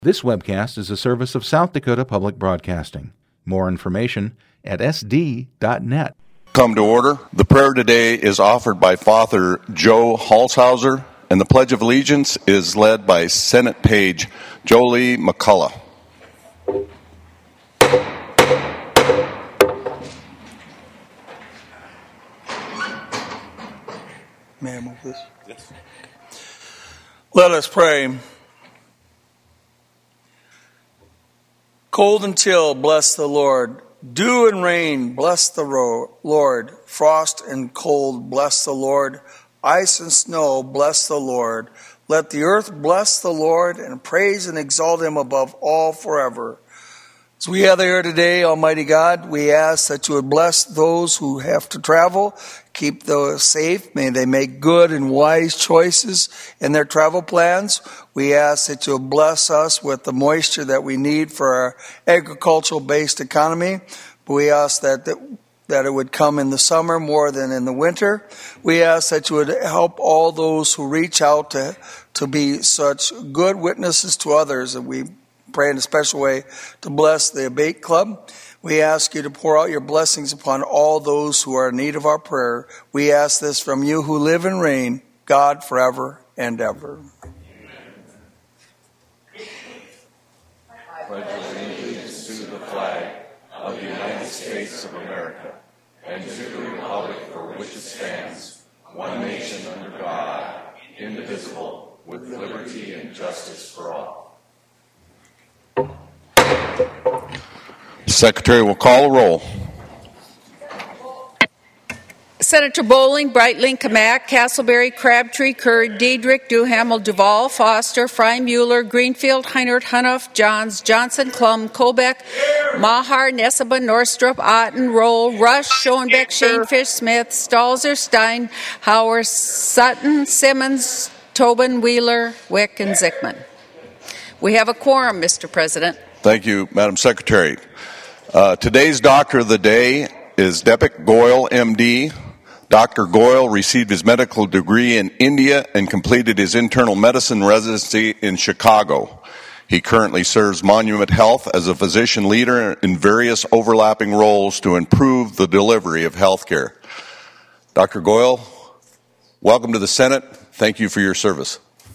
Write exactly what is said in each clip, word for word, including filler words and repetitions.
This webcast is a service of South Dakota Public Broadcasting. More information at s d dot net. Come to order. The prayer today is offered by Father Joe Halshauser, and the Pledge of Allegiance is led by Senate Page Jolie McCullough. May I move this? Yes. Let us pray. Cold and chill, bless the Lord. Dew and rain, bless the ro- Lord. Frost and cold, bless the Lord. Ice and snow, bless the Lord. Let the earth bless the Lord and praise and exalt him above all forever. As we gather here today, Almighty God, we ask that you would bless those who have to travel, keep those safe. May they make good and wise choices in their travel plans. We ask that you would bless us with the moisture that we need for our agricultural-based economy. We ask that, that that it would come in the summer more than in the winter. We ask that you would help all those who reach out to, to be such good witnesses to others, and we pray in a special way to bless the Abate Club. We ask you to pour out your blessings upon all those who are in need of our prayer. We ask this from you who live and reign, God, forever and ever. I pledge allegiance to the flag of the United States of America and to the republic for which it stands, one nation under God, indivisible, with liberty and justice for all. Secretary will call a roll. Senator Bowling, Breitling, Kamak, Castleberry, Crabtree, Curd, Diedrich, Duhamel, Duval, Foster, Fry, Mueller, Greenfield, Heinert, Hunoff, Johns, Johnson, Klum, Colbeck, Maher, Neseba, Norstrup, Otten, Roll, Rush, Schoenbeck, Shanefish, Smith, Stalzer, Stein, Hauer, Sutton, Simmons, Tobin, Wheeler, Wick, and Zickman. We have a quorum, Mister President. Thank you, Madam Secretary. Uh, today's doctor of the day is Deepak Goyal, M D. Doctor Goyal received his medical degree in India and completed his internal medicine residency in Chicago. He currently serves Monument Health as a physician leader in various overlapping roles to improve the delivery of health care. Doctor Goyal, welcome to the Senate. Thank you for your service.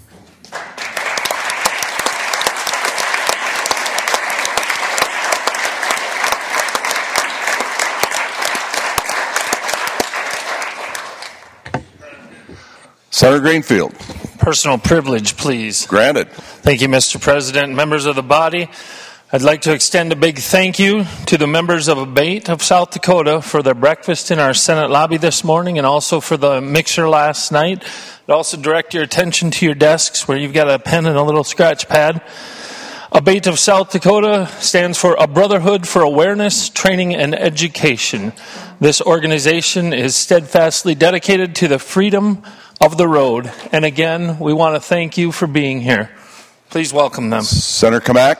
Senator Greenfield. Personal privilege, please. Granted. Thank you, Mister President. Members of the body, I'd like to extend a big thank you to the members of Abate of South Dakota for their breakfast in our Senate lobby this morning and also for the mixer last night. I'd also direct your attention to your desks where you've got a pen and a little scratch pad. Abate of South Dakota stands for A Brotherhood for Awareness, Training, and Education. This organization is steadfastly dedicated to the freedom of the road. And again, we want to thank you for being here. Please welcome them. Senator Kamak.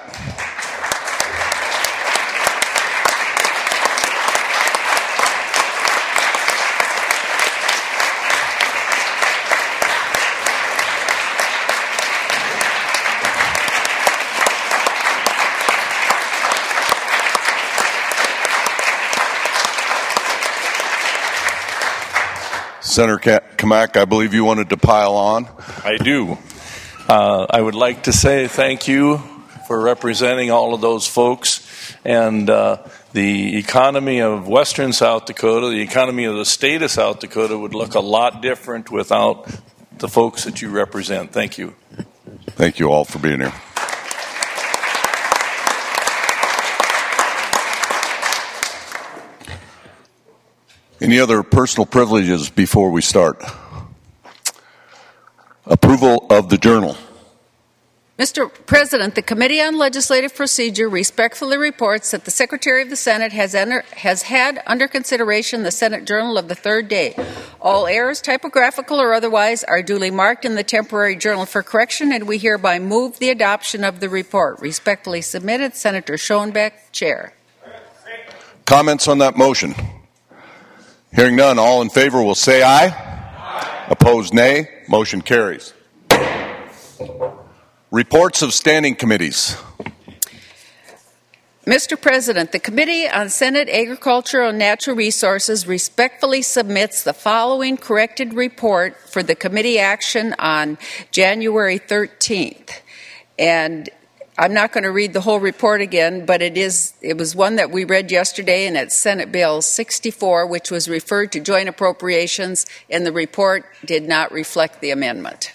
Senator Kamak, I believe you wanted to pile on. I do. Uh, I would like to say thank you for representing all of those folks. And uh, the economy of western South Dakota, the economy of the state of South Dakota would look a lot different without the folks that you represent. Thank you. Thank you all for being here. Any other personal privileges before we start? Approval of the journal. Mister President, the Committee on Legislative Procedure respectfully reports that the Secretary of the Senate has, enter, has had under consideration the Senate Journal of the third day. All errors, typographical or otherwise, are duly marked in the temporary journal for correction, and we hereby move the adoption of the report. Respectfully submitted, Senator Schoenbeck, Chair. Comments on that motion? Hearing none, all in favor will say aye. Aye. Opposed, nay. Motion carries. Reports of standing committees. Mister President, the Committee on Senate Agricultural and Natural Resources respectfully submits the following corrected report for the committee action on January thirteenth. And I'm not going to read the whole report again, but it is it was one that we read yesterday, and it's Senate Bill sixty-four, which was referred to joint appropriations, and the report did not reflect the amendment.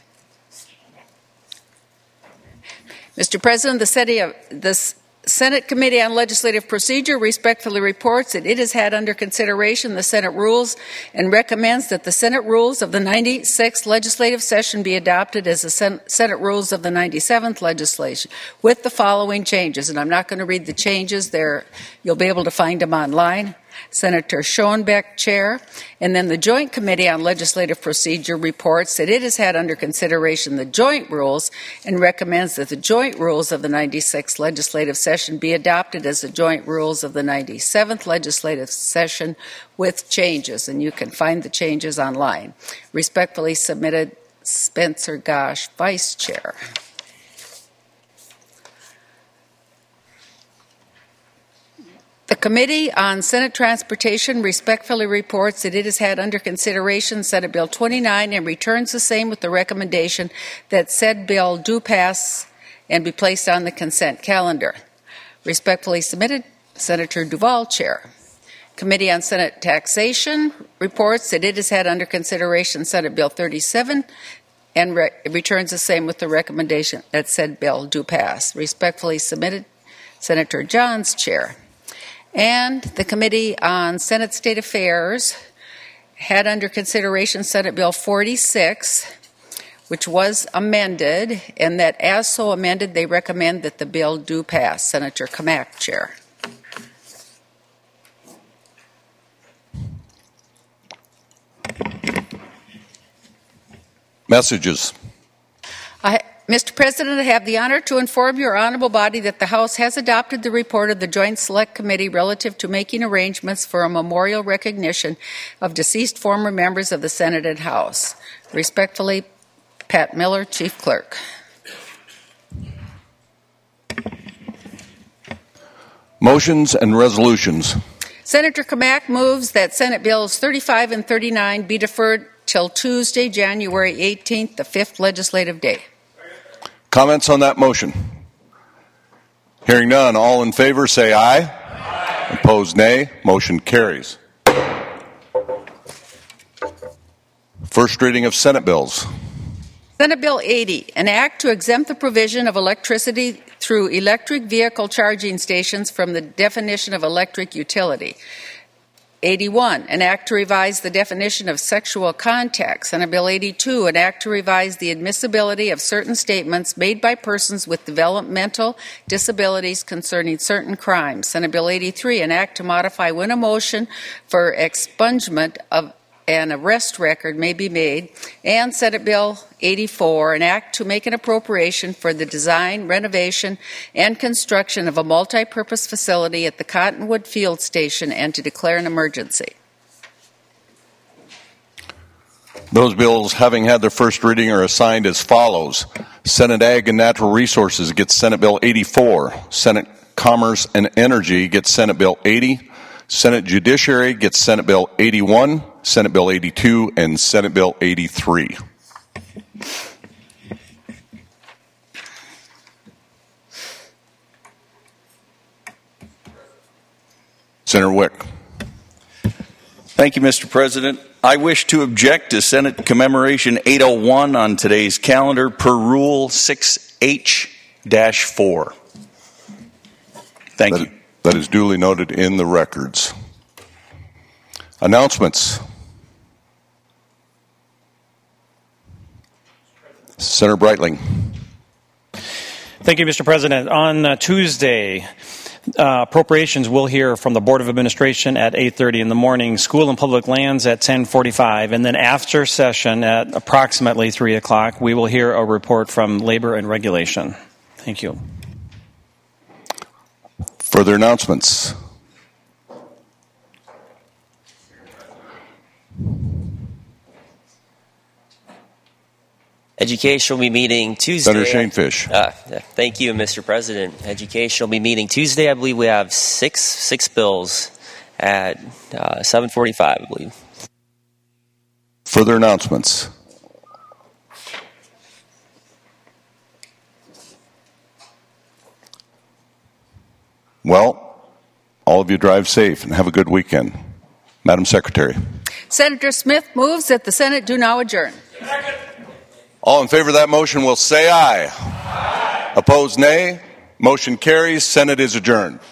Mister President, the city of this Senate Committee on Legislative Procedure respectfully reports that it has had under consideration the Senate rules and recommends that the Senate rules of the ninety-sixth legislative session be adopted as the Senate rules of the ninety-seventh legislation with the following changes. And I'm not going to read the changes there. You'll be able to find them online. Senator Schoenbeck, Chair, and then the Joint Committee on Legislative Procedure reports that it has had under consideration the joint rules and recommends that the joint rules of the ninety-sixth legislative session be adopted as the joint rules of the ninety-seventh legislative session with changes, and you can find the changes online. Respectfully submitted, Spencer Gosh, Vice Chair. The Committee on Senate Transportation respectfully reports that it has had under consideration Senate Bill twenty-nine and returns the same with the recommendation that said bill do pass and be placed on the consent calendar. Respectfully submitted, Senator Duval, Chair. Committee on Senate Taxation reports that it has had under consideration Senate Bill thirty-seven and re- returns the same with the recommendation that said bill do pass. Respectfully submitted, Senator Johns, Chair. And the Committee on Senate State Affairs had under consideration Senate Bill forty-six, which was amended, and that as so amended, they recommend that the bill do pass. Senator Kamak, Chair. Messages. I Mister President, I have the honor to inform your honorable body that the House has adopted the report of the Joint Select Committee relative to making arrangements for a memorial recognition of deceased former members of the Senate and House. Respectfully, Pat Miller, Chief Clerk. Motions and resolutions. Senator Kamak moves that Senate Bills thirty-five and thirty-nine be deferred till Tuesday, January eighteenth, the fifth legislative day. Comments on that motion? Hearing none, all in favor say aye. Aye. Opposed, nay. Motion carries. First reading of Senate bills. Senate Bill eighty, an act to exempt the provision of electricity through electric vehicle charging stations from the definition of electric utility. eighty-one, an act to revise the definition of sexual contact. Senate Bill eighty-two, an act to revise the admissibility of certain statements made by persons with developmental disabilities concerning certain crimes. Senate Bill eighty-three, an act to modify when a motion for expungement of an arrest record may be made. And Senate Bill eighty-four, an act to make an appropriation for the design, renovation, and construction of a multi-purpose facility at the Cottonwood Field Station and to declare an emergency. Those bills, having had their first reading, are assigned as follows. Senate Ag and Natural Resources gets Senate Bill eighty-four. Senate Commerce and Energy gets Senate Bill eighty. Senate Judiciary gets Senate Bill eighty-one, Senate Bill eighty-two, and Senate Bill eighty-three. Senator Wick. Thank you, Mister President. I wish to object to Senate Commemoration eight oh one on today's calendar per Rule six H dash four. Thank that, you. That is duly noted in the records. Announcements. Senator Breitling. Thank you, Mister President. On uh, Tuesday, uh, appropriations will hear from the Board of Administration at eight thirty in the morning, School and Public Lands at ten forty-five, and then after session at approximately three o'clock, we will hear a report from Labor and Regulation. Thank you. Further announcements. Education will be meeting Tuesday. Senator Shane Fish. Uh, thank you, Mister President. Education will be meeting Tuesday. I believe we have six six bills at uh, seven forty-five, I believe. Further announcements. Well, all of you drive safe and have a good weekend. Madam Secretary. Senator Smith moves that the Senate do now adjourn. All in favor of that motion will say aye. Aye. Opposed, nay. Motion carries. Senate is adjourned.